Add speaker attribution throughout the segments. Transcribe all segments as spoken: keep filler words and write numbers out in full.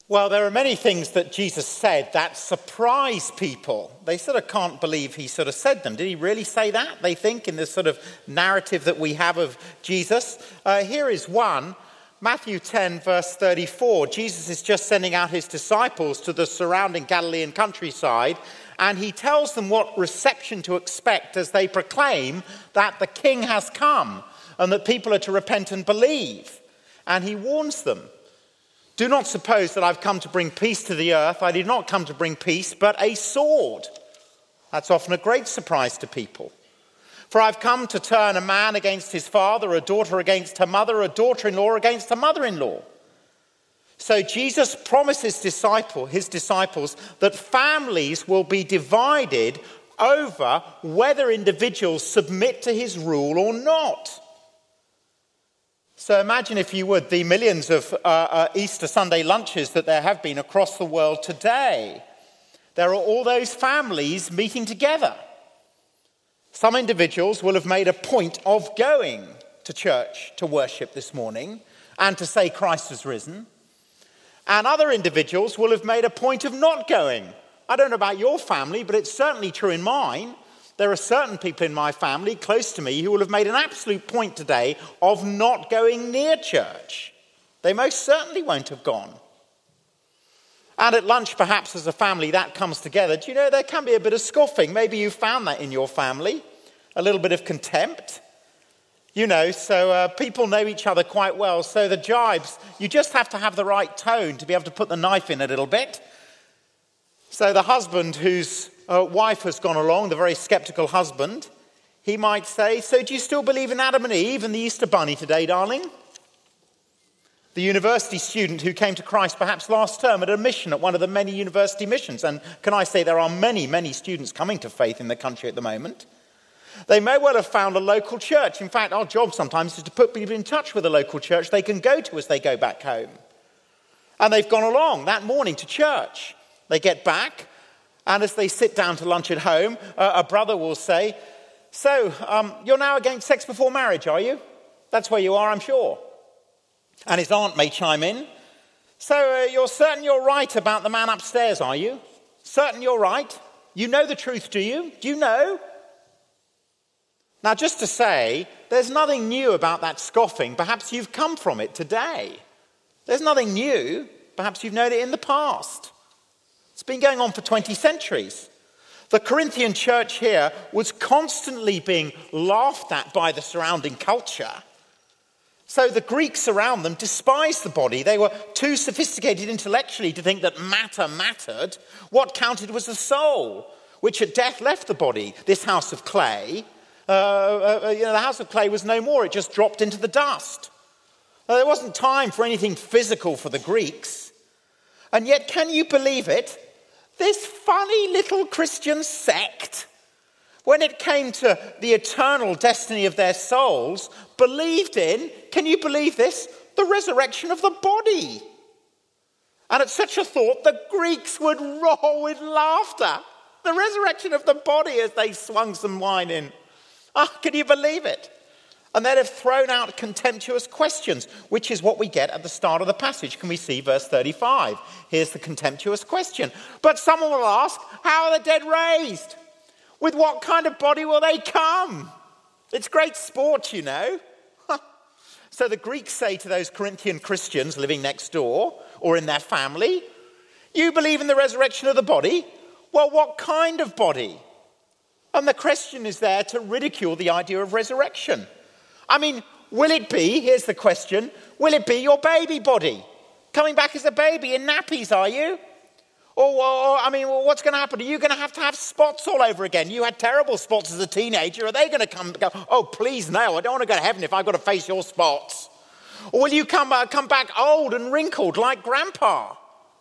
Speaker 1: Well, there are many things that Jesus said that surprise people. They sort of can't believe he sort of said them. Did he really say that, they think, in this sort of narrative that we have of Jesus? Uh, here is one, Matthew ten, verse thirty-four. Jesus is just sending out his disciples to the surrounding Galilean countryside, and he tells them what reception to expect as they proclaim that the king has come and that people are to repent and believe. And he warns them. Do not suppose that I've come to bring peace to the earth. I did not come to bring peace, but a sword. That's often a great surprise to people. For I've come to turn a man against his father, a daughter against her mother, a daughter-in-law against her mother-in-law. So Jesus promises disciple, his disciples that families will be divided over whether individuals submit to his rule or not. So imagine, if you would, the millions of uh, uh, Easter Sunday lunches that there have been across the world today. There are all those families meeting together. Some individuals will have made a point of going to church to worship this morning and to say Christ has risen. And other individuals will have made a point of not going. I don't know about your family, but it's certainly true in mine. There are certain people in my family close to me who will have made an absolute point today of not going near church. They most certainly won't have gone. And at lunch, perhaps as a family, that comes together. Do you know, there can be a bit of scoffing. Maybe you found that in your family. A little bit of contempt. You know, so uh, people know each other quite well. So the jibes, you just have to have the right tone to be able to put the knife in a little bit. So the husband whose uh, wife has gone along, the very skeptical husband, he might say, so do you still believe in Adam and Eve and the Easter bunny today, darling? The university student who came to Christ perhaps last term at a mission at one of the many university missions, and can I say there are many, many students coming to faith in the country at the moment. They may well have found a local church. In fact, our job sometimes is to put people in touch with a local church they can go to as they go back home. And they've gone along that morning to church. They get back, and as they sit down to lunch at home, uh, a brother will say, so, um, you're now against sex before marriage, are you? That's where you are, I'm sure. And his aunt may chime in. So, uh, you're certain you're right about the man upstairs, are you? Certain you're right? You know the truth, do you? Do you know? Now, just to say, there's nothing new about that scoffing. Perhaps you've come from it today. There's nothing new. Perhaps you've known it in the past. It's been going on for twenty centuries. The Corinthian church here was constantly being laughed at by the surrounding culture. So the Greeks around them despised the body. They were too sophisticated intellectually to think that matter mattered. What counted was the soul, which at death left the body, this house of clay. Uh, uh, you know, the house of clay was no more. It just dropped into the dust. Uh, there wasn't time for anything physical for the Greeks. And yet, can you believe it? This funny little Christian sect, when it came to the eternal destiny of their souls, believed in, can you believe this? The resurrection of the body. And at such a thought, the Greeks would roar with laughter. The resurrection of the body as they swung some wine in. Ah, can you believe it? And they'd have thrown out contemptuous questions, which is what we get at the start of the passage. Can we see verse thirty-five? Here's the contemptuous question. But someone will ask, how are the dead raised? With what kind of body will they come? It's great sport, you know. So the Greeks say to those Corinthian Christians living next door or in their family, you believe in the resurrection of the body? Well, what kind of body? And the question is there to ridicule the idea of resurrection. I mean, will it be, here's the question, will it be your baby body? Coming back as a baby in nappies, are you? Or, or I mean, well, what's going to happen? Are you going to have to have spots all over again? You had terrible spots as a teenager. Are they going to come go, oh, please, no, I don't want to go to heaven if I've got to face your spots. Or will you come, uh, come back old and wrinkled like Grandpa?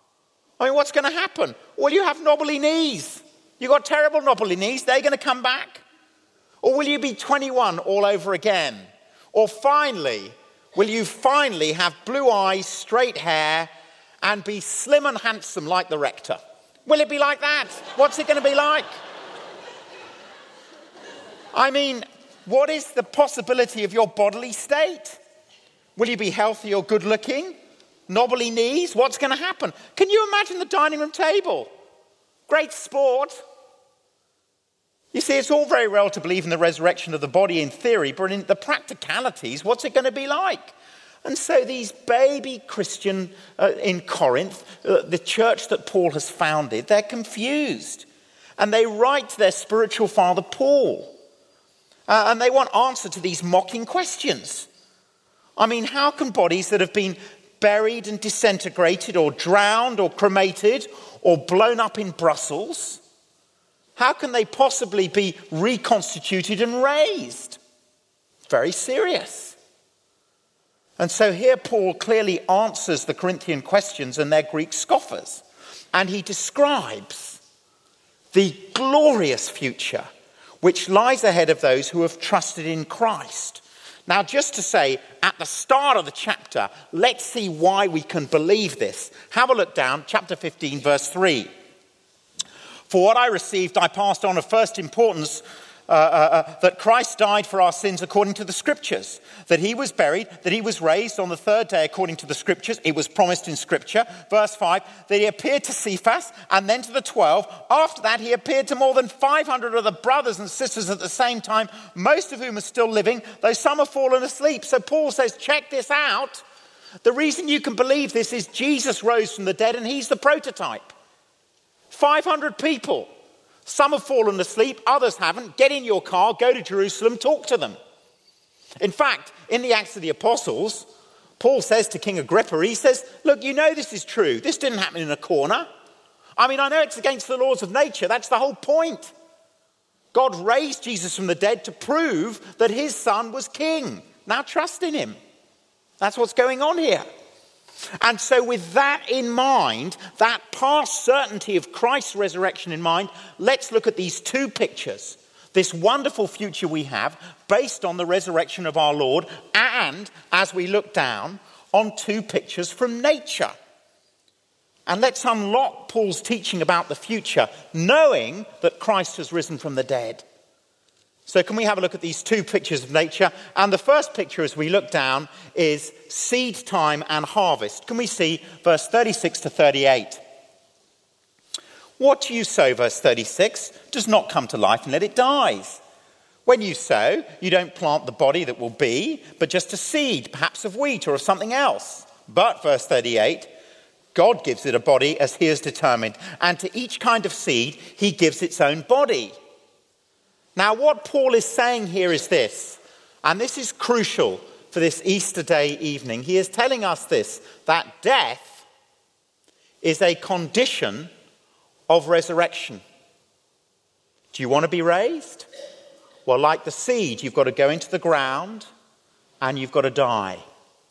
Speaker 1: I mean, what's going to happen? Will you have knobbly knees? You got terrible knobbly knees. They're going to come back. Or will you be twenty-one all over again? Or finally, will you finally have blue eyes, straight hair, and be slim and handsome like the rector? Will it be like that? What's it going to be like? I mean, what is the possibility of your bodily state? Will you be healthy or good looking? knobbly knees? What's going to happen? Can you imagine the dining room table? Great sport. You see, it's all very well to believe in the resurrection of the body in theory, but in the practicalities, what's it going to be like? And so these baby Christian uh, in Corinth, uh, the church that Paul has founded, they're confused. And they write to their spiritual father, Paul. Uh, and they want answer to these mocking questions. I mean, how can bodies that have been buried and disintegrated or drowned or cremated or blown up in Brussels, how can they possibly be reconstituted and raised? Very serious. And so here Paul clearly answers the Corinthian questions and their Greek scoffers. And he describes the glorious future which lies ahead of those who have trusted in Christ. Now, just to say, at the start of the chapter, let's see why we can believe this. Have a look down, chapter fifteen, verse three. For what I received, I passed on of first importance, uh, uh, uh, that Christ died for our sins according to the Scriptures, that he was buried, that he was raised on the third day according to the Scriptures. It was promised in Scripture. Verse five, that he appeared to Cephas and then to the twelve. After that, he appeared to more than five hundred of the brothers and sisters at the same time, most of whom are still living, though some have fallen asleep. So Paul says, check this out. The reason you can believe this is Jesus rose from the dead and he's the prototype. five hundred people. Some have fallen asleep, others haven't. Get in your car, go to Jerusalem, talk to them. In fact, in the Acts of the Apostles, Paul says to King Agrippa, he says, look, you know this is true. This didn't happen in a corner. I mean, I know it's against the laws of nature. That's the whole point. God raised Jesus from the dead to prove that his son was king. Now trust in him. That's what's going on here. And so with that in mind, that past certainty of Christ's resurrection in mind, let's look at these two pictures. This wonderful future we have based on the resurrection of our Lord, and as we look down on two pictures from nature. And let's unlock Paul's teaching about the future, knowing that Christ has risen from the dead. So can we have a look at these two pictures of nature? And the first picture as we look down is seed time and harvest. Can we see verse thirty-six to thirty-eight? What you sow, verse thirty-six, does not come to life unless it dies. When you sow, you don't plant the body that will be, but just a seed, perhaps of wheat or of something else. But, verse thirty-eight, God gives it a body as he has determined, and to each kind of seed he gives its own body. Now, what Paul is saying here is this, and this is crucial for this Easter Day evening. He is telling us this, that death is a condition of resurrection. Do you want to be raised? Well, like the seed, you've got to go into the ground and you've got to die.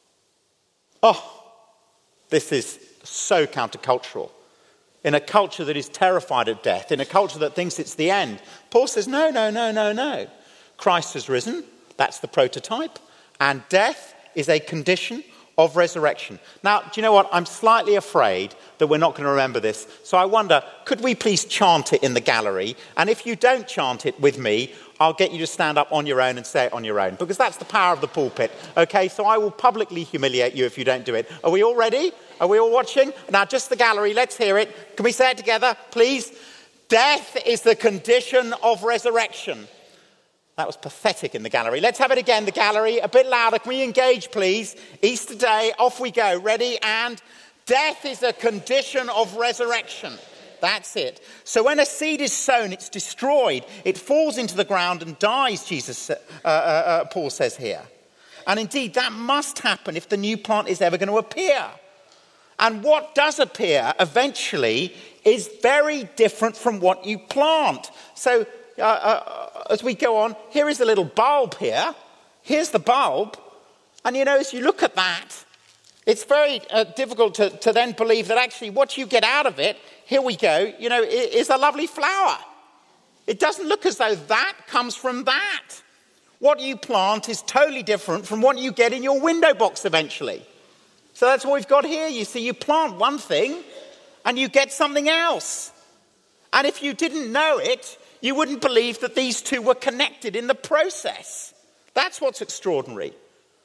Speaker 1: Oh, this is so countercultural. In a culture that is terrified of death, in a culture that thinks it's the end. Paul says, no, no, no, no, no. Christ has risen. That's the prototype. And death is a condition of resurrection. Now, do you know what? I'm slightly afraid that we're not going to remember this. So I wonder, could we please chant it in the gallery? And if you don't chant it with me, I'll get you to stand up on your own and say it on your own. Because that's the power of the pulpit. Okay, so I will publicly humiliate you if you don't do it. Are we all ready? Are we all watching? Now, just the gallery. Let's hear it. Can we say it together, please? Death is the condition of resurrection. That was pathetic in the gallery. Let's have it again, the gallery. A bit louder. Can we engage, please? Easter Day, off we go. Ready? And death is a condition of resurrection. That's it. So when a seed is sown, it's destroyed. It falls into the ground and dies, Jesus, uh, uh, uh, Paul says here. And indeed, that must happen if the new plant is ever going to appear. And what does appear eventually is very different from what you plant. So uh, uh, as we go on, here is a little bulb here. Here's the bulb. And you know, as you look at that, it's very uh, difficult to, to then believe that actually what you get out of it, here we go, you know, is a lovely flower. It doesn't look as though that comes from that. What you plant is totally different from what you get in your window box eventually. So that's what we've got here. You see, you plant one thing and you get something else. And if you didn't know it, you wouldn't believe that these two were connected in the process. That's what's extraordinary.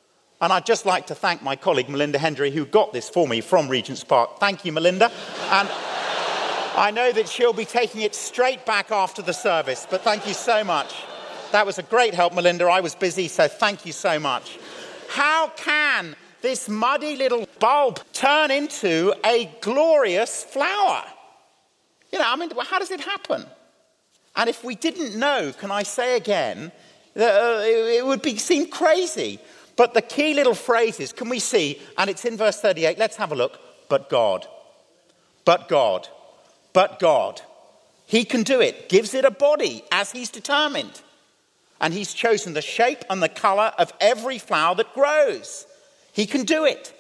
Speaker 1: And I'd just like to thank my colleague Melinda Hendry, who got this for me from Regent's Park. Thank you, Melinda. And I know that she'll be taking it straight back after the service, but thank you so much. That was a great help, Melinda. I was busy, so thank you so much. How can this muddy little bulb turn into a glorious flower? You know, I mean, how does it happen? And if we didn't know, can I say again, that, uh, it, it would be seem crazy. But the key little phrases, can we see? And it's in verse thirty-eight. Let's have a look. But God. But God. But God. He can do it. Gives it a body as he's determined. And he's chosen the shape and the colour of every flower that grows. He can do it.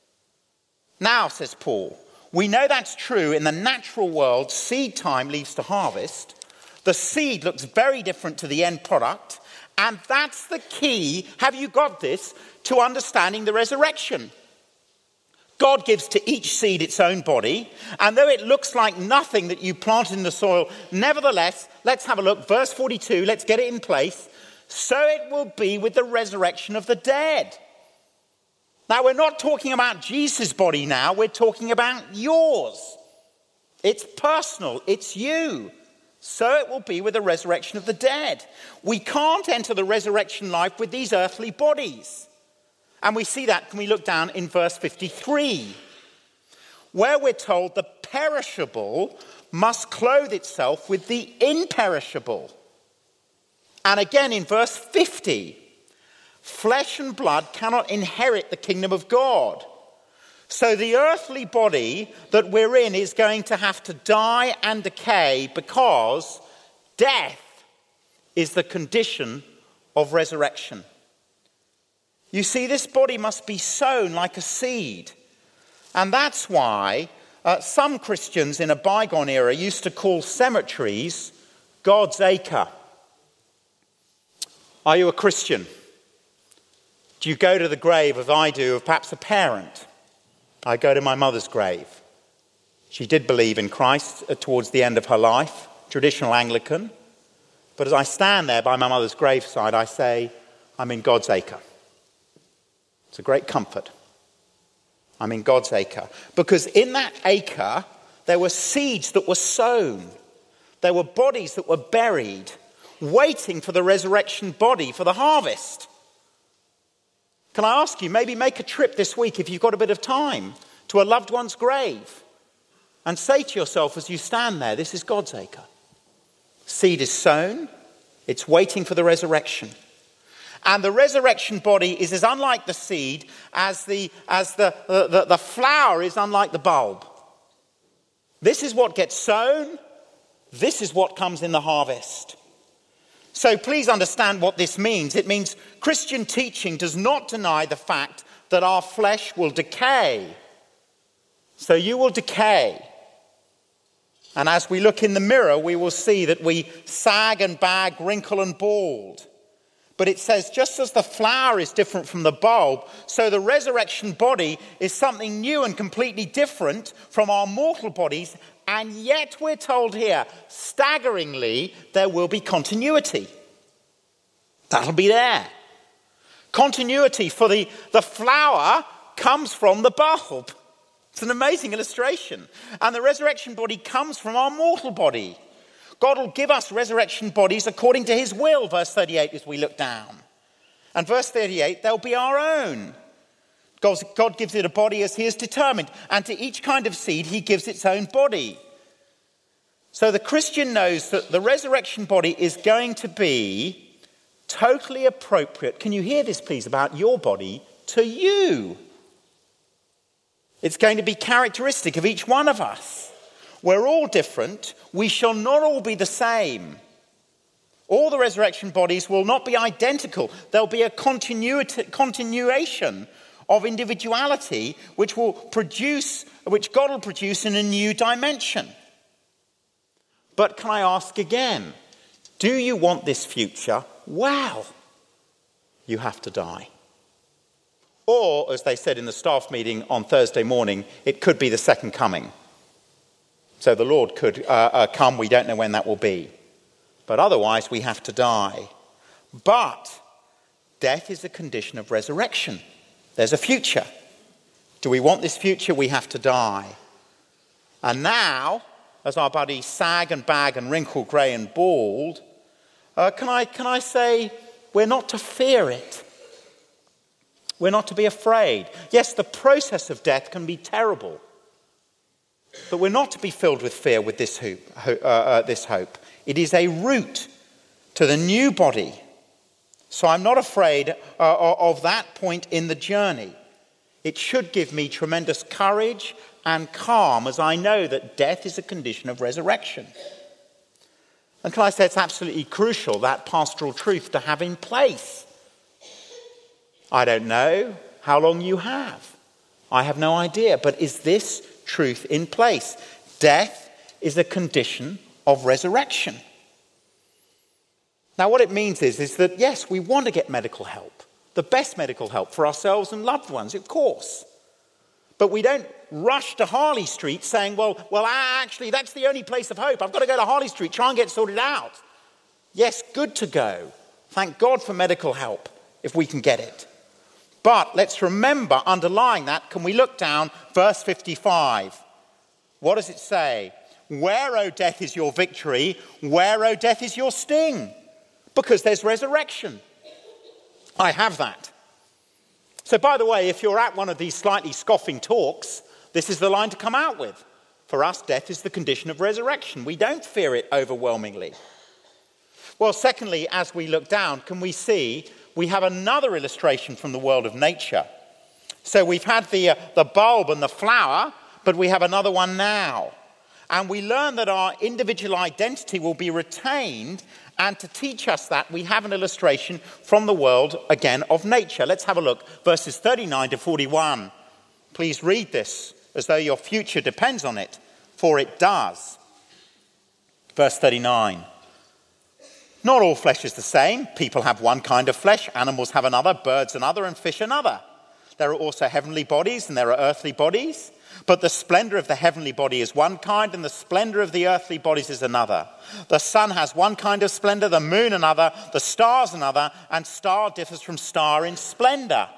Speaker 1: Now, says Paul, we know that's true in the natural world. Seed time leads to harvest. The seed looks very different to the end product. And that's the key, have you got this, to understanding the resurrection. God gives to each seed its own body, and though it looks like nothing that you planted in the soil, nevertheless, let's have a look, verse forty-two, let's get it in place. So it will be with the resurrection of the dead. Now, we're not talking about Jesus' body now, we're talking about yours. It's personal, it's you. So it will be with the resurrection of the dead. We can't enter the resurrection life with these earthly bodies. And we see that, can we look down in verse fifty-three, where we're told the perishable must clothe itself with the imperishable. And again in verse fifty, flesh and blood cannot inherit the kingdom of God. So the earthly body that we're in is going to have to die and decay because death is the condition of resurrection. You see, this body must be sown like a seed. And that's why uh, some Christians in a bygone era used to call cemeteries God's acre. Are you a Christian? Do you go to the grave, as I do, of perhaps a parent? I go to my mother's grave. She did believe in Christ towards the end of her life, traditional Anglican. But as I stand there by my mother's graveside, I say, I'm in God's acre. It's a great comfort. I'm in God's acre. Because in that acre, there were seeds that were sown. There were bodies that were buried, waiting for the resurrection body, for the harvest. Can I ask you, maybe make a trip this week if you've got a bit of time to a loved one's grave and say to yourself as you stand there, this is God's acre. Seed is sown, it's waiting for the resurrection. And the resurrection body is as unlike the seed as the, as the, the, the, the flower is unlike the bulb. This is what gets sown, this is what comes in the harvest. So please understand what this means. It means Christian teaching does not deny the fact that our flesh will decay. So you will decay. And as we look in the mirror, we will see that we sag and bag, wrinkle and bald. But it says just as the flower is different from the bulb, so the resurrection body is something new and completely different from our mortal bodies. And yet we're told here, staggeringly, there will be continuity. That'll be there. Continuity for the, the flower comes from the bulb. It's an amazing illustration. And the resurrection body comes from our mortal body. God will give us resurrection bodies according to his will, verse thirty-eight, as we look down. And verse thirty-eight, they'll be our own. God, God gives it a body as he has determined. And to each kind of seed, he gives its own body. So the Christian knows that the resurrection body is going to be totally appropriate. Can you hear this, please, about your body to you? It's going to be characteristic of each one of us. We're all different. We shall not all be the same. All the resurrection bodies will not be identical. There'll be a continuity, continuation of individuality which will produce, which God will produce in a new dimension. But can I ask again, do you want this future? Well, you have to die. Or, as they said in the staff meeting on Thursday morning, it could be the second coming. So the Lord could uh, uh, come, we don't know when that will be. But otherwise, we have to die. But death is a condition of resurrection. there's a future. Do we want this future? We have to die. And now, as our bodies sag and bag and wrinkle, grey and bald, uh, can I, can I say we're not to fear it? We're not to be afraid. Yes, the process of death can be terrible, but we're not to be filled with fear with this hope. Uh, uh, this hope. It is a route to the new body. So I'm not afraid uh, of that point in the journey. It should give me tremendous courage and calm as I know that death is a condition of resurrection. And can I say it's absolutely crucial, that pastoral truth, to have in place. I don't know how long you have. I have no idea. But is this truth in place? Death is a condition of resurrection. Now what it means is, is that, yes, we want to get medical help. The best medical help for ourselves and loved ones, of course. But we don't rush to Harley Street saying, well, well, actually, that's the only place of hope. I've got to go to Harley Street, try and get sorted out. Yes, good to go. Thank God for medical help, if we can get it. But let's remember, underlying that, can we look down, verse fifty-five. What does it say? Where, O death, is your victory? Where, O death, is your sting? Because there's resurrection. I have that. So, by the way, if you're at one of these slightly scoffing talks, this is the line to come out with. For us, death is the condition of resurrection. We don't fear it overwhelmingly. Well, secondly, as we look down, can we see we have another illustration from the world of nature. So we've had the, uh, the bulb and the flower, but we have another one now. And we learn that our individual identity will be retained, and to teach us that, we have an illustration from the world, again, of nature. Let's have a look. Verses thirty-nine to forty-one. Please read this as though your future depends on it, for it does. Verse thirty-nine. Not all flesh is the same. People have one kind of flesh, animals have another, birds another, and fish another. There are also heavenly bodies and there are earthly bodies. But the splendor of the heavenly body is one kind, and the splendor of the earthly bodies is another. The sun has one kind of splendor, the moon another, the stars another, and star differs from star in splendor.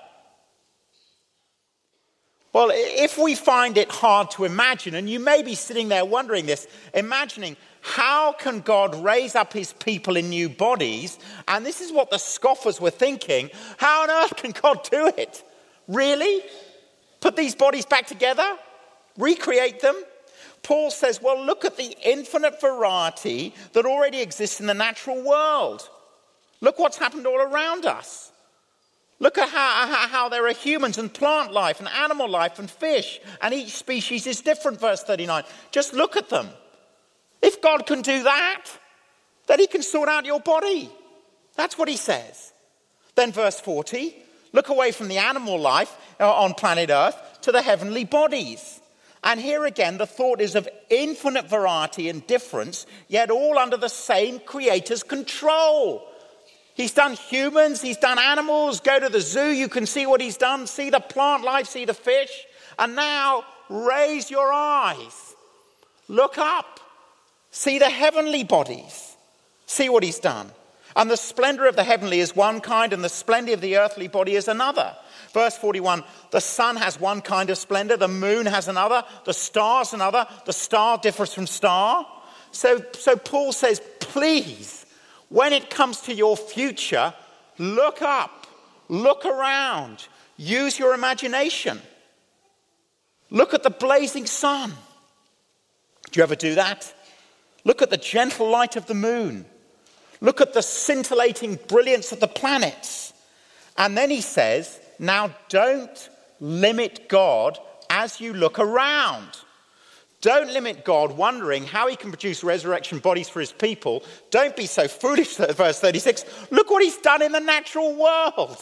Speaker 1: Well, if we find it hard to imagine, and you may be sitting there wondering this, imagining how can God raise up his people in new bodies? And this is what the scoffers were thinking. How on earth can God do it? Really? Put these bodies back together? Recreate them? Paul says, well, look at the infinite variety that already exists in the natural world. Look what's happened all around us. Look at how, how, how there are humans and plant life and animal life and fish, and each species is different, verse thirty-nine. Just look at them. If God can do that, then he can sort out your body. That's what he says. Then verse forty, look away from the animal life on planet Earth to the heavenly bodies. And here again, the thought is of infinite variety and difference, yet all under the same Creator's control. He's done humans, he's done animals. Go to the zoo, you can see what he's done. See the plant life, see the fish. And now raise your eyes. Look up. See the heavenly bodies. See what he's done. And the splendor of the heavenly is one kind, and the splendor of the earthly body is another. Verse forty-one, the sun has one kind of splendor, the moon has another, the stars another, the star differs from star. So, so Paul says, please, when it comes to your future, look up, look around, use your imagination. Look at the blazing sun. Do you ever do that? Look at the gentle light of the moon. Look at the scintillating brilliance of the planets. And then he says, now don't limit God as you look around. Don't limit God wondering how he can produce resurrection bodies for his people. Don't be so foolish, verse thirty-six. Look what he's done in the natural world.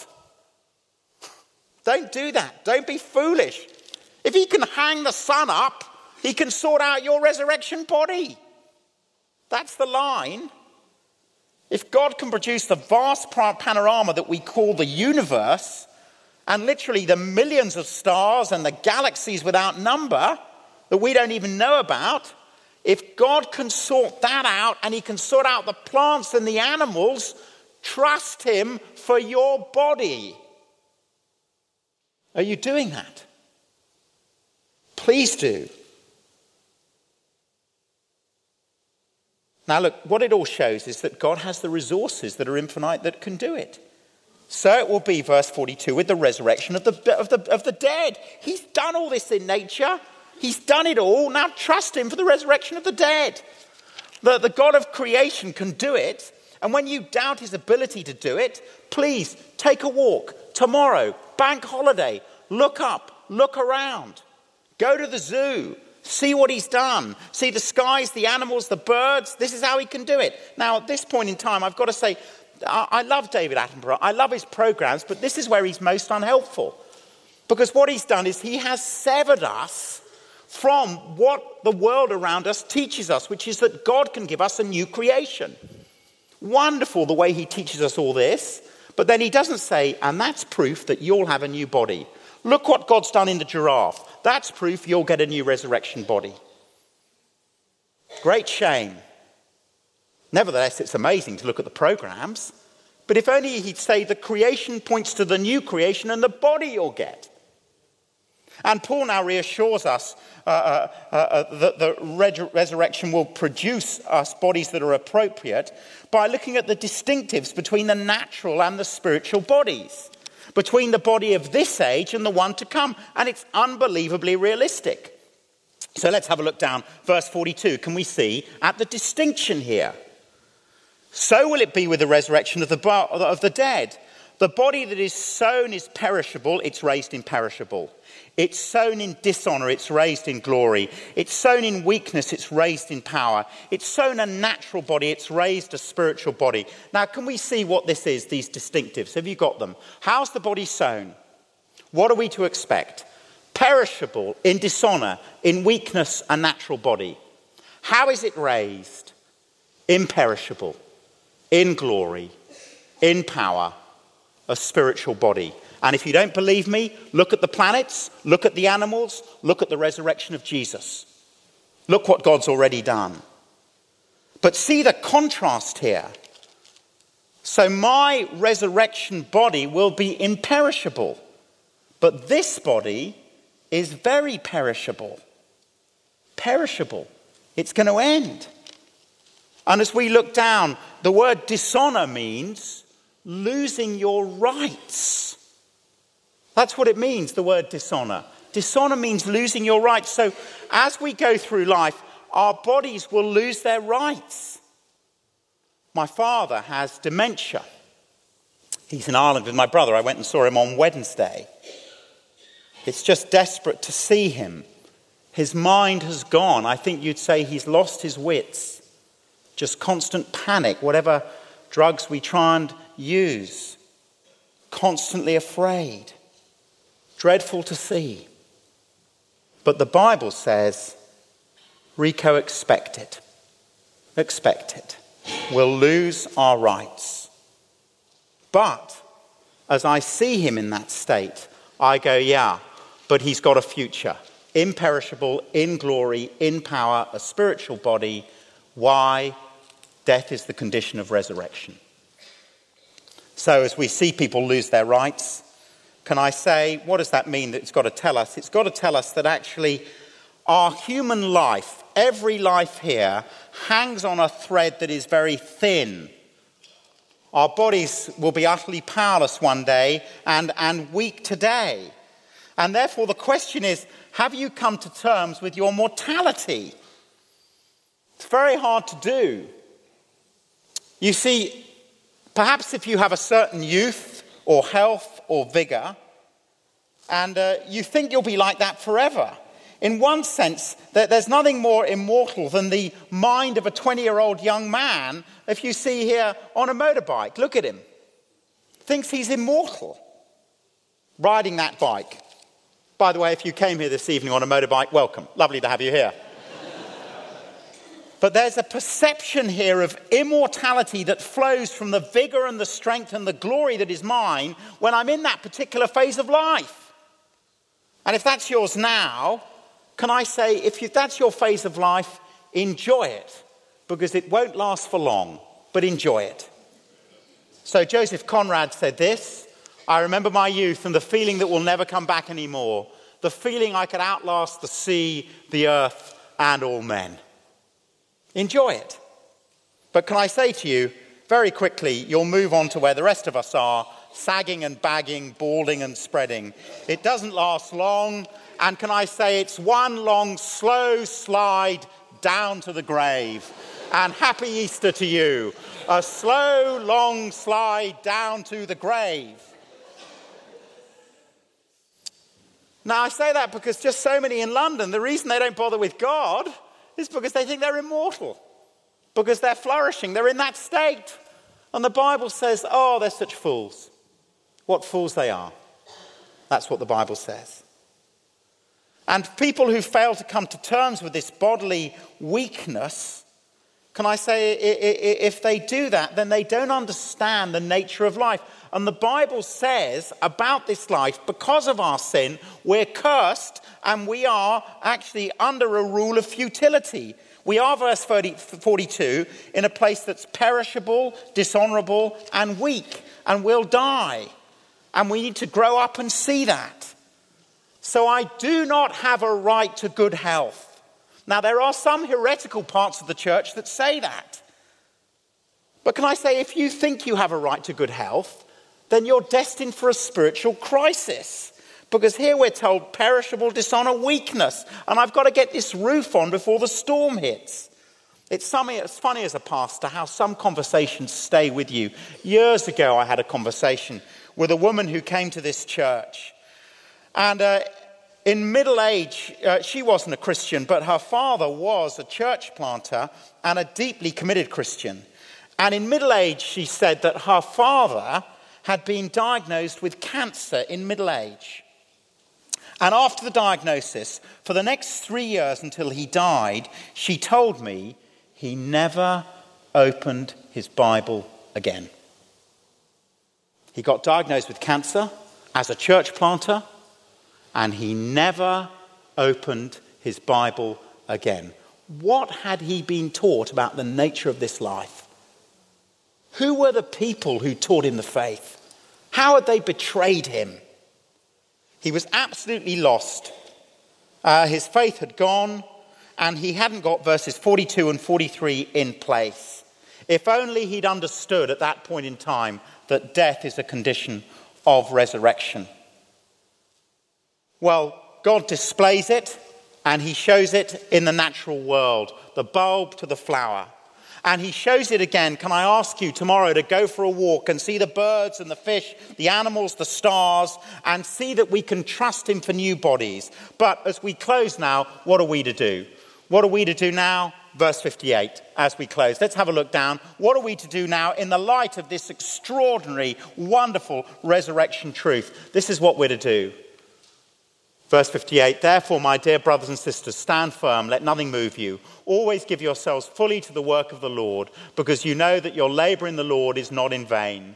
Speaker 1: Don't do that. Don't be foolish. If he can hang the sun up, he can sort out your resurrection body. That's the line. If God can produce the vast panorama that we call the universe, and literally the millions of stars and the galaxies without number that we don't even know about, if God can sort that out and he can sort out the plants and the animals, trust him for your body. Are you doing that? Please do. Now look, what it all shows is that God has the resources that are infinite that can do it. So it will be, verse forty-two, with the resurrection of the, of the, of the dead. He's done all this in nature. He's done it all. Now trust him for the resurrection of the dead. The, the God of creation can do it. And when you doubt his ability to do it, please take a walk tomorrow, bank holiday, look up, look around, go to the zoo, see what he's done, see the skies, the animals, the birds. This is how he can do it. Now, at this point in time, I've got to say, I, I love David Attenborough. I love his programs, but this is where he's most unhelpful. Because what he's done is he has severed us from what the world around us teaches us, which is that God can give us a new creation. Wonderful the way he teaches us all this, but then he doesn't say, and that's proof that you'll have a new body. Look what God's done in the giraffe. That's proof you'll get a new resurrection body. Great shame. Nevertheless, it's amazing to look at the programs. But if only he'd say the creation points to the new creation and the body you'll get. And Paul now reassures us uh, uh, uh, that the re- resurrection will produce us bodies that are appropriate by looking at the distinctives between the natural and the spiritual bodies, between the body of this age and the one to come. And it's unbelievably realistic. So let's have a look down. Verse forty-two, can we see at the distinction here? So will it be with the resurrection of the, bo- of the dead. The body that is sown is perishable, it's raised imperishable. It's sown in dishonor, it's raised in glory. It's sown in weakness, it's raised in power. It's sown a natural body, it's raised a spiritual body. Now, can we see what this is, these distinctives? Have you got them? How's the body sown? What are we to expect? Perishable, in dishonor, in weakness, a natural body. How is it raised? Imperishable, in glory, in power, a spiritual body. And if you don't believe me, look at the planets, look at the animals, look at the resurrection of Jesus. Look what God's already done. But see the contrast here. So my resurrection body will be imperishable, but this body is very perishable. Perishable. It's going to end. And as we look down, the word dishonor means losing your rights. That's what it means, the word dishonor. Dishonor means losing your rights. So as we go through life, our bodies will lose their rights. My father has dementia. He's in Ireland with my brother. I went and saw him on Wednesday. It's just desperate to see him. His mind has gone. I think you'd say he's lost his wits. Just constant panic, whatever drugs we try and use. Constantly afraid. Dreadful to see. But the Bible says, Rico, expect it. Expect it. We'll lose our rights. But as I see him in that state, I go, yeah, but he's got a future. Imperishable, in glory, in power, a spiritual body. Why? Death is the condition of resurrection. So as we see people lose their rights, can I say, what does that mean that it's got to tell us? It's got to tell us that actually our human life, every life here, hangs on a thread that is very thin. Our bodies will be utterly powerless one day and, and weak today. And therefore the question is, have you come to terms with your mortality? It's very hard to do. You see, perhaps if you have a certain youth or health or vigor, and uh, you think you'll be like that forever. In one sense, there's nothing more immortal than the mind of a twenty-year-old young man, if you see here on a motorbike. Look at him. Thinks he's immortal, riding that bike. By the way, if you came here this evening on a motorbike, welcome. Lovely to have you here. But there's a perception here of immortality that flows from the vigor and the strength and the glory that is mine when I'm in that particular phase of life. And if that's yours now, can I say, if you, that's your phase of life, enjoy it, because it won't last for long, but enjoy it. So Joseph Conrad said this, I remember my youth and the feeling that will never come back anymore. The feeling I could outlast the sea, the earth, and all men. Enjoy it. But can I say to you, very quickly, you'll move on to where the rest of us are, sagging and bagging, balding and spreading. It doesn't last long, and can I say it's one long, slow slide down to the grave. And happy Easter to you. A slow, long slide down to the grave. Now, I say that because just so many in London, the reason they don't bother with God is because they think they're immortal, because they're flourishing, they're in that state. And the Bible says, oh, they're such fools. What fools they are. That's what the Bible says. And people who fail to come to terms with this bodily weakness, can I say, if they do that, then they don't understand the nature of life. And the Bible says about this life, because of our sin, we're cursed and we are actually under a rule of futility. We are, verse forty-two, in a place that's perishable, dishonorable, and weak, and will die. And we need to grow up and see that. So I do not have a right to good health. Now, there are some heretical parts of the church that say that. But can I say, if you think you have a right to good health, then you're destined for a spiritual crisis. Because here we're told perishable, dishonor, weakness. And I've got to get this roof on before the storm hits. It's, something, it's funny as a pastor how some conversations stay with you. Years ago, I had a conversation with a woman who came to this church. And uh, in middle age, uh, she wasn't a Christian, but her father was a church planter and a deeply committed Christian. And in middle age, she said that her father had been diagnosed with cancer in middle age. And after the diagnosis, for the next three years until he died, she told me he never opened his Bible again. He got diagnosed with cancer as a church planter, and he never opened his Bible again. What had he been taught about the nature of this life? Who were the people who taught him the faith? How had they betrayed him? He was absolutely lost. Uh, his faith had gone, and he hadn't got verses forty-two and forty-three in place. If only he'd understood at that point in time that death is a condition of resurrection. Well, God displays it, and he shows it in the natural world, the bulb to the flower. And he shows it again. Can I ask you tomorrow to go for a walk and see the birds and the fish, the animals, the stars, and see that we can trust him for new bodies. But as we close now, what are we to do? What are we to do now? Verse fifty-eight, as we close. Let's have a look down. What are we to do now in the light of this extraordinary, wonderful resurrection truth? This is what we're to do. Verse fifty-eight, therefore, my dear brothers and sisters, stand firm, let nothing move you. Always give yourselves fully to the work of the Lord, because you know that your labor in the Lord is not in vain.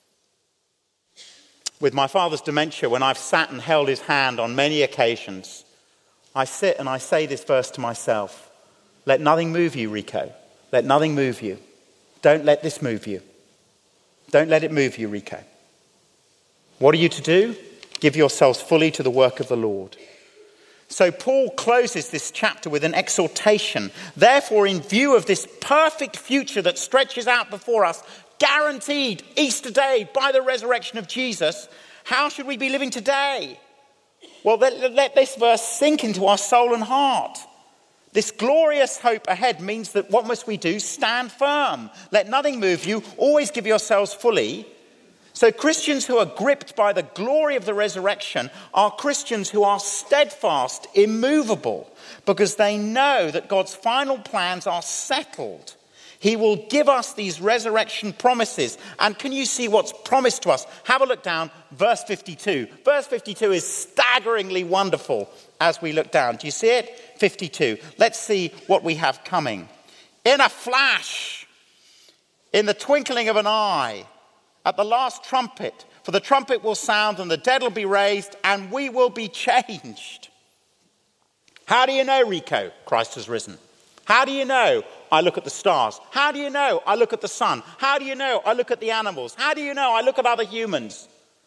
Speaker 1: With my father's dementia, when I've sat and held his hand on many occasions, I sit and I say this verse to myself. Let nothing move you, Rico. Let nothing move you. Don't let this move you. Don't let it move you, Rico. What are you to do? Give yourselves fully to the work of the Lord. So Paul closes this chapter with an exhortation. Therefore, in view of this perfect future that stretches out before us, guaranteed Easter Day by the resurrection of Jesus, how should we be living today? Well, let, let this verse sink into our soul and heart. This glorious hope ahead means that what must we do? Stand firm. Let nothing move you. Always give yourselves fully. So Christians who are gripped by the glory of the resurrection are Christians who are steadfast, immovable, because they know that God's final plans are settled. He will give us these resurrection promises. And can you see what's promised to us? Have a look down, verse fifty-two. Verse fifty-two is staggeringly wonderful as we look down. Do you see it? fifty-two. Let's see what we have coming. In a flash, in the twinkling of an eye, at the last trumpet, for the trumpet will sound and the dead will be raised and we will be changed. How do you know, Rico, Christ has risen? How do you know? I look at the stars. How do you know? I look at the sun. How do you know? I look at the animals. How do you know? I look at other humans.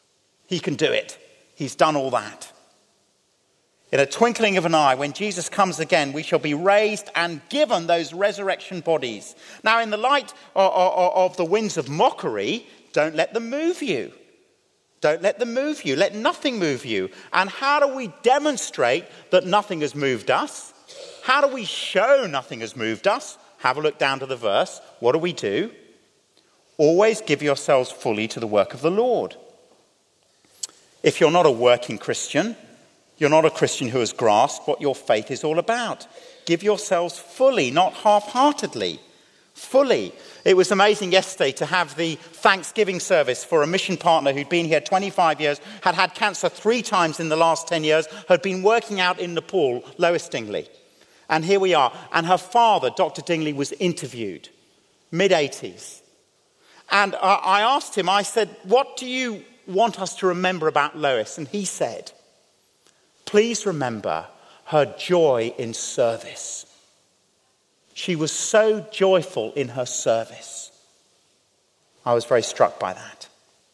Speaker 1: He can do it. He's done all that. In a twinkling of an eye, when Jesus comes again, we shall be raised and given those resurrection bodies. Now, in the light of, of, of the winds of mockery, don't let them move you. Don't let them move you. Let nothing move you. And how do we demonstrate that nothing has moved us? How do we show nothing has moved us? Have a look down to the verse. What do we do? Always give yourselves fully to the work of the Lord. If you're not a working Christian, you're not a Christian who has grasped what your faith is all about. Give yourselves fully, not half-heartedly. Fully. It was amazing yesterday to have the Thanksgiving service for a mission partner who'd been here twenty-five years, had had cancer three times in the last ten years, had been working out in Nepal, Lois Dingley. And here we are. And her father, Doctor Dingley, was interviewed, mid-eighties. And uh, I asked him, I said, what do you want us to remember about Lois? And he said, please remember her joy in service. She was so joyful in her service. I was very struck by that.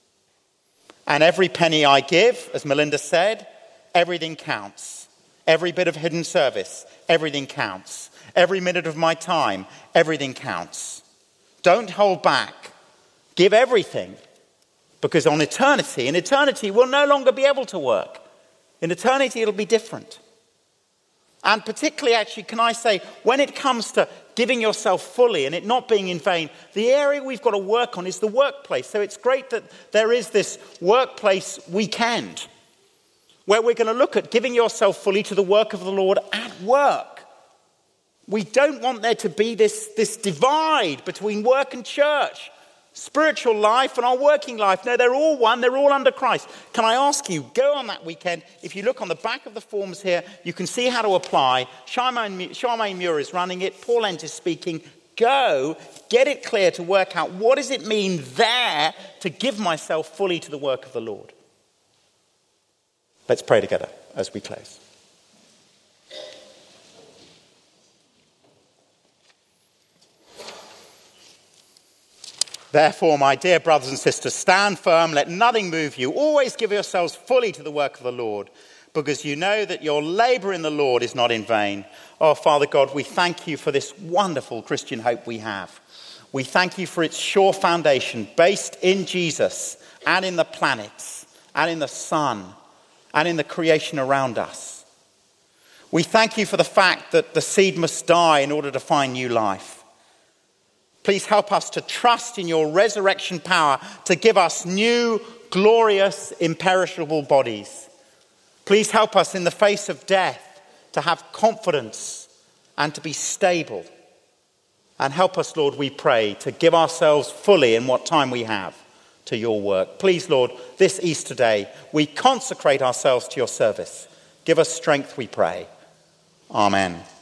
Speaker 1: And every penny I give, as Melinda said, everything counts. Every bit of hidden service, everything counts. Every minute of my time, everything counts. Don't hold back. Give everything. Because on eternity, in eternity, we'll no longer be able to work. In eternity, it'll be different. And particularly, actually, can I say, when it comes to giving yourself fully and it not being in vain, the area we've got to work on is the workplace. So it's great that there is this workplace weekend where we're going to look at giving yourself fully to the work of the Lord at work. We don't want there to be this, this divide between work and church. Spiritual life and our working life. No, they're all one. They're all under Christ. Can I ask you, go on that weekend. If you look on the back of the forms here, you can see how to apply. Charmaine Muir is running it. Paul Ent is speaking. Go, get it clear to work out what does it mean there to give myself fully to the work of the Lord. Let's pray together as we close. Therefore, my dear brothers and sisters, stand firm, let nothing move you. Always give yourselves fully to the work of the Lord, because you know that your labor in the Lord is not in vain. Oh, Father God, we thank you for this wonderful Christian hope we have. We thank you for its sure foundation, based in Jesus and in the planets and in the sun and in the creation around us. We thank you for the fact that the seed must die in order to find new life. Please help us to trust in your resurrection power to give us new, glorious, imperishable bodies. Please help us in the face of death to have confidence and to be stable. And help us, Lord, we pray, to give ourselves fully in what time we have to your work. Please, Lord, this Easter day, we consecrate ourselves to your service. Give us strength, we pray. Amen.